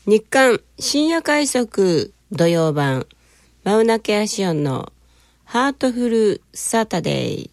日刊深夜快速土曜版マウナケアシオンのハートフルサタデー。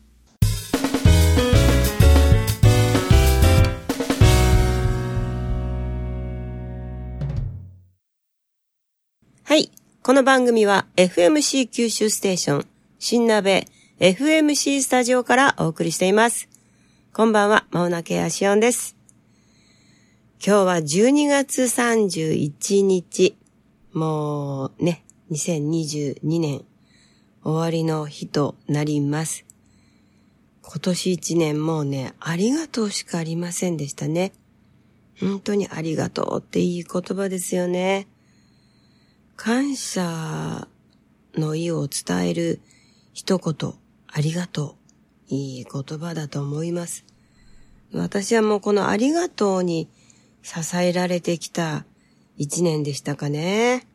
はい、この番組は FMC 九州ステーション新鍋 FMC スタジオからお送りしています。こんばんは、マウナケアシオンです。今日は12月31日。もうね、2022年終わりの日となります。今年1年もうね、ありがとうしかありませんでしたね。本当にありがとうっていい言葉ですよね。感謝の意を伝える一言、ありがとう。いい言葉だと思います。私はもうこのありがとうに支えられてきた一年でしたかね。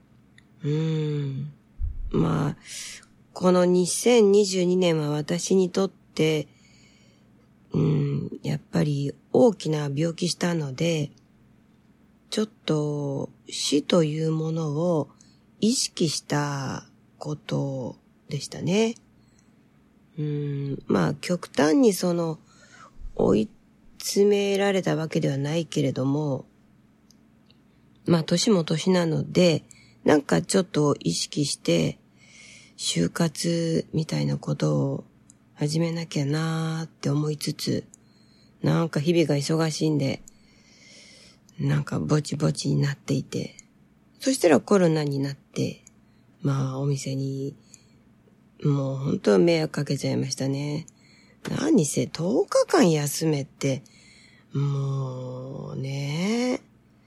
まあ、この2022年は私にとって、やっぱり大きな病気したので、ちょっと死というものを意識したことでしたね。まあ極端に追い詰められたわけではないけれども、まあ年も年なので、なんかちょっと意識して就活みたいなことを始めなきゃなーって思いつつ、なんか日々が忙しいんで、なんかぼちぼちになっていて、そしたらコロナになって、まあお店にもう本当迷惑かけちゃいましたね。何せ10日間休めって、もうね。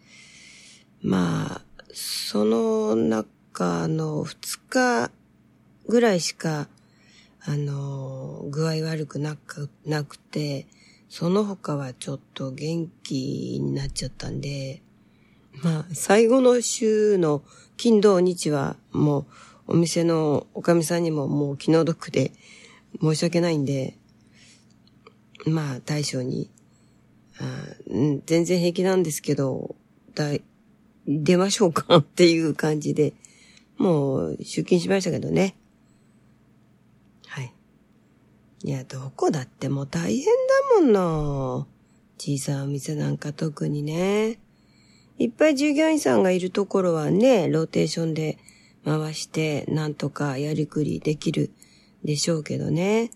まあ、その中の2日ぐらいしか、具合悪くなくて、その他はちょっと元気になっちゃったんで、まあ、最後の週の金土日はもうお店のおかみさんにももう気の毒で申し訳ないんで、まあ大将に、全然平気なんですけど、出ましょうかっていう感じで、もう出勤しましたけどね。はい。いや、どこだってもう大変だもんな。小さなお店なんか特にね。いっぱい従業員さんがいるところはね、ローテーションで回してなんとかやりくりできるでしょうけどね。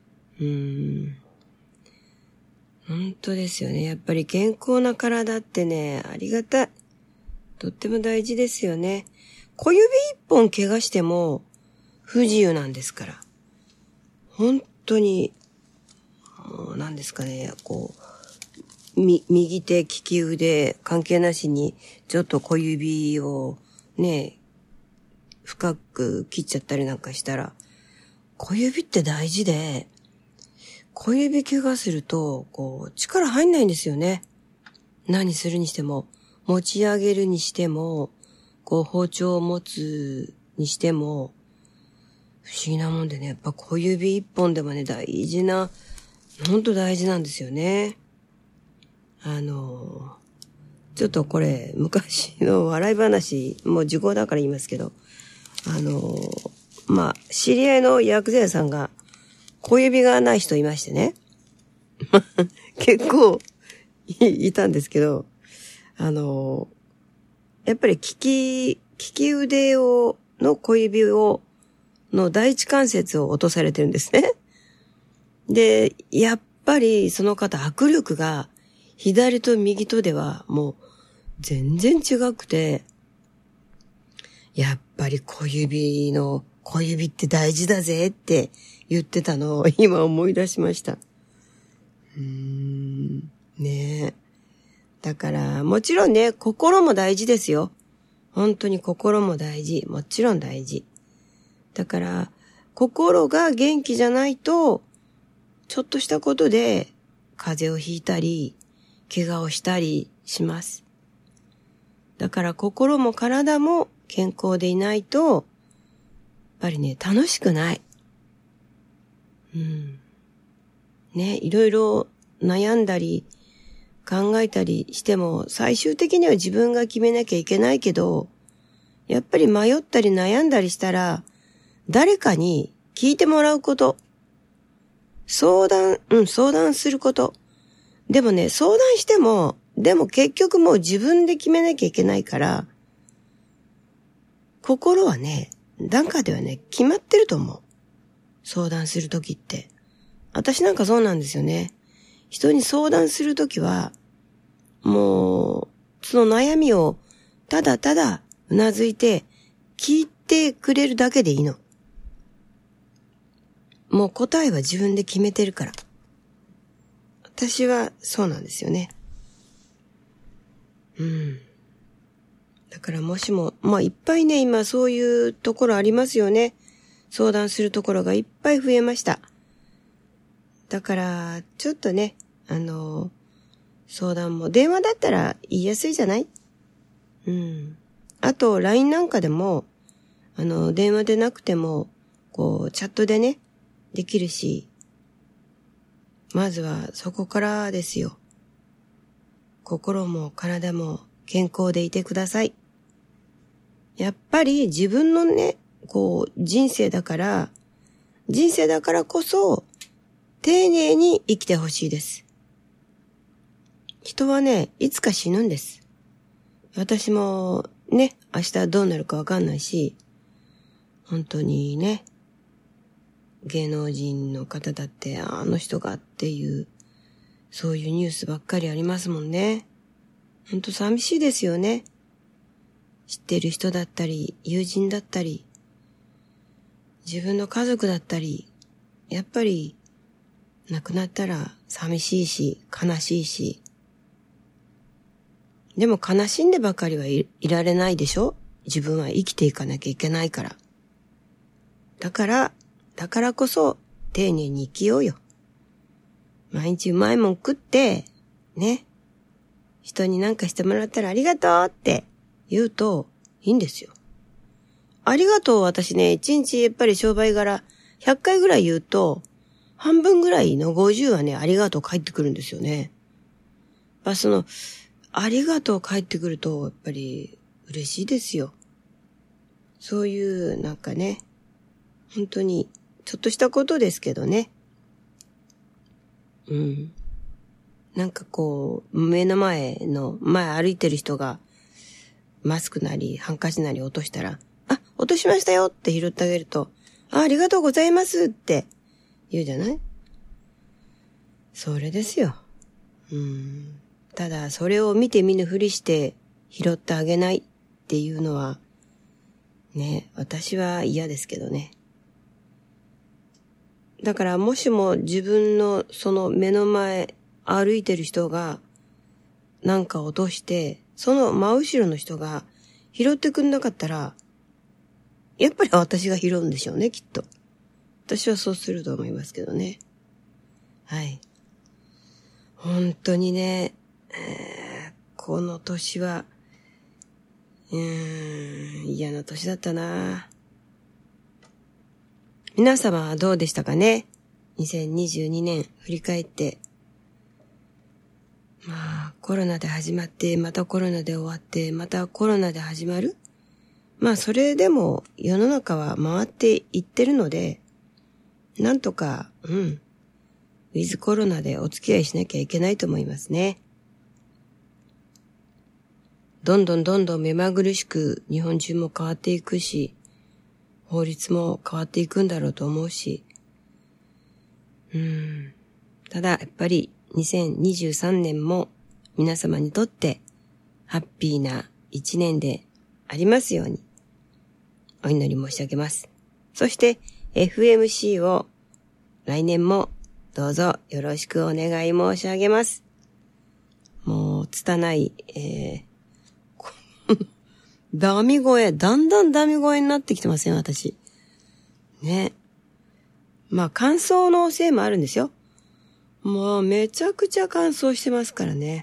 本当ですよね。やっぱり健康な体ってね、ありがたい。とっても大事ですよね。小指一本怪我しても不自由なんですから。本当に、もう何ですかね、右手、利き腕、関係なしに、ちょっと小指をね、深く切っちゃったりなんかしたら、小指って大事で、小指怪我すると、力入んないんですよね。何するにしても、持ち上げるにしても、包丁を持つにしても、不思議なもんでね、やっぱ小指一本でもね、ほんと大事なんですよね。ちょっとこれ、昔の笑い話、もう時効だから言いますけど、まあ、知り合いの薬剤さんが、小指がない人いましてね。結構いたんですけど、やっぱり利き腕の小指の第一関節を落とされてるんですね。で、やっぱりその方握力が左と右とではもう全然違くて、やっぱり小指って大事だぜって言ってたのを今思い出しました。ねえ。だからもちろんね、心も大事ですよ。本当に心も大事。もちろん大事。だから心が元気じゃないと、ちょっとしたことで風邪をひいたり、怪我をしたりします。だから心も体も健康でいないと、やっぱりね、楽しくない。ね、いろいろ悩んだり考えたりしても、最終的には自分が決めなきゃいけないけど、やっぱり迷ったり悩んだりしたら、誰かに聞いてもらうこと。相談すること。でもね、相談しても、でも結局もう自分で決めなきゃいけないから、心はね、なんかではね、決まってると思う。相談するときって。私なんかそうなんですよね。人に相談するときは、もう、その悩みをただただうなずいて聞いてくれるだけでいいの。もう答えは自分で決めてるから。私はそうなんですよね。だからもしも、いっぱいね、今そういうところありますよね。相談するところがいっぱい増えました。だから、ちょっとね、相談も電話だったら言いやすいじゃない？あと、LINE なんかでも、電話でなくても、チャットでね、できるし、まずはそこからですよ。心も体も健康でいてください。やっぱり自分のね、人生だからこそ、丁寧に生きてほしいです。人はね、いつか死ぬんです。私もね、明日どうなるかわかんないし、本当にね、芸能人の方だってあの人がっていう、そういうニュースばっかりありますもんね。本当寂しいですよね。知ってる人だったり、友人だったり、自分の家族だったり、やっぱり亡くなったら寂しいし、悲しいし。でも悲しんでばかりはいられないでしょ？自分は生きていかなきゃいけないから。だからこそ丁寧に生きようよ。毎日うまいもん食って、ね。人に何かしてもらったらありがとうって言うといいんですよ。ありがとう私ね、1日やっぱり商売柄100回ぐらい言うと、半分ぐらいの50はね、ありがとう返ってくるんですよね。ありがとう返ってくると、やっぱり嬉しいですよ。そういうなんかね、本当にちょっとしたことですけどね。なんか目の前歩いてる人がマスクなりハンカチなり落としたら、落としましたよって拾ってあげると、ありがとうございますって言うじゃない？それですよ。ただそれを見て見ぬふりして拾ってあげないっていうのは、ね、私は嫌ですけどね。だからもしも自分のその目の前歩いてる人がなんか落として、その真後ろの人が拾ってくんなかったら、やっぱり私が拾うんでしょうね、きっと。私はそうすると思いますけどね。はい。本当にね、この年は、嫌な年だったな。皆様はどうでしたかね？ 2022 年振り返って。コロナで始まって、またコロナで終わって、またコロナで始まる？それでも世の中は回っていってるので、なんとか、ウィズコロナでお付き合いしなきゃいけないと思いますね。どんどん目まぐるしく日本中も変わっていくし、法律も変わっていくんだろうと思うし。ただやっぱり2023年も皆様にとってハッピーな一年でありますようにお祈り申し上げます。そして FMC を来年もどうぞよろしくお願い申し上げます。もう拙い、ダミ声、だんだんダミ声になってきてますよ、私。ね。乾燥のせいもあるんですよ。もうめちゃくちゃ乾燥してますからね。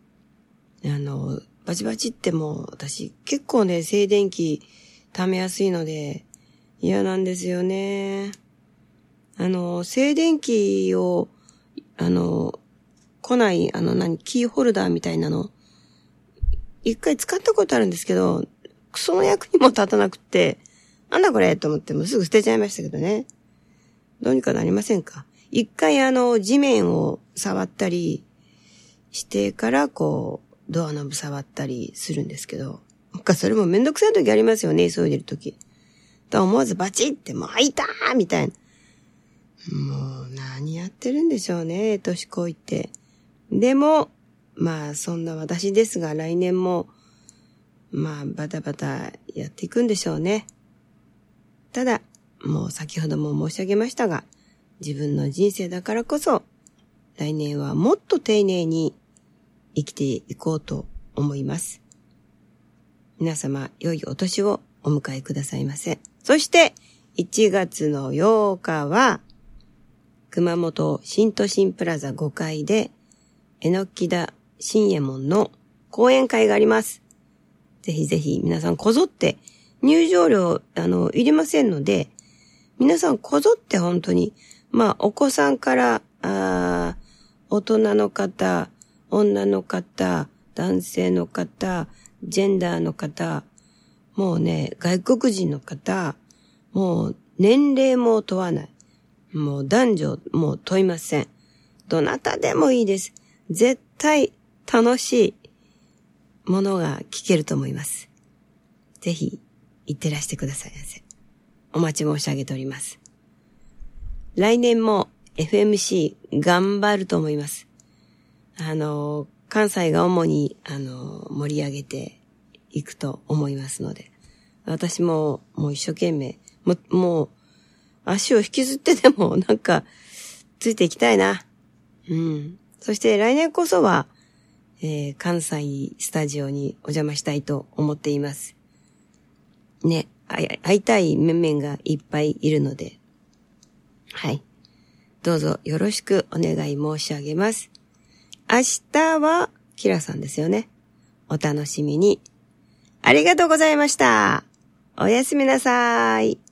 バチバチってもう私結構ね、静電気溜めやすいので嫌なんですよね。静電気を、 来ない、キーホルダーみたいなの、一回使ったことあるんですけど、その役にも立たなくって、なんだこれと思ってもうすぐ捨てちゃいましたけどね。どうにかなりませんか？一回地面を触ったりしてからドアノブ触ったりするんですけど、なんかそれもめんどくさい時ありますよね、急いでる時。と思わずバチってもう開いたーみたいな。もう何やってるんでしょうね、年こいって。でも、まあそんな私ですが来年も、まあバタバタやっていくんでしょうね。ただ、もう先ほども申し上げましたが、自分の人生だからこそ、来年はもっと丁寧に生きていこうと思います。皆様、良いお年をお迎えくださいませ。そして、1月の8日は、熊本新都心プラザ5階で、榎田新右衛門の講演会があります。ぜひぜひ皆さんこぞって、入場料、いりませんので、皆さんこぞって本当に、まあ、お子さんから、大人の方、女の方、男性の方、ジェンダーの方、もうね、外国人の方、もう年齢も問わない。もう男女も問いません。どなたでもいいです。絶対楽しいものが聞けると思います。ぜひ行ってらしてくださいませ。お待ち申し上げております。来年も FMC 頑張ると思います。関西が主に盛り上げていくと思いますので、私ももう一生懸命もう足を引きずってでもなんかついていきたいな。うん。そして来年こそは、関西スタジオにお邪魔したいと思っています。ね、会いたい面々がいっぱいいるので、はい。どうぞよろしくお願い申し上げます。明日はキラさんですよね。お楽しみに。ありがとうございました。おやすみなさい。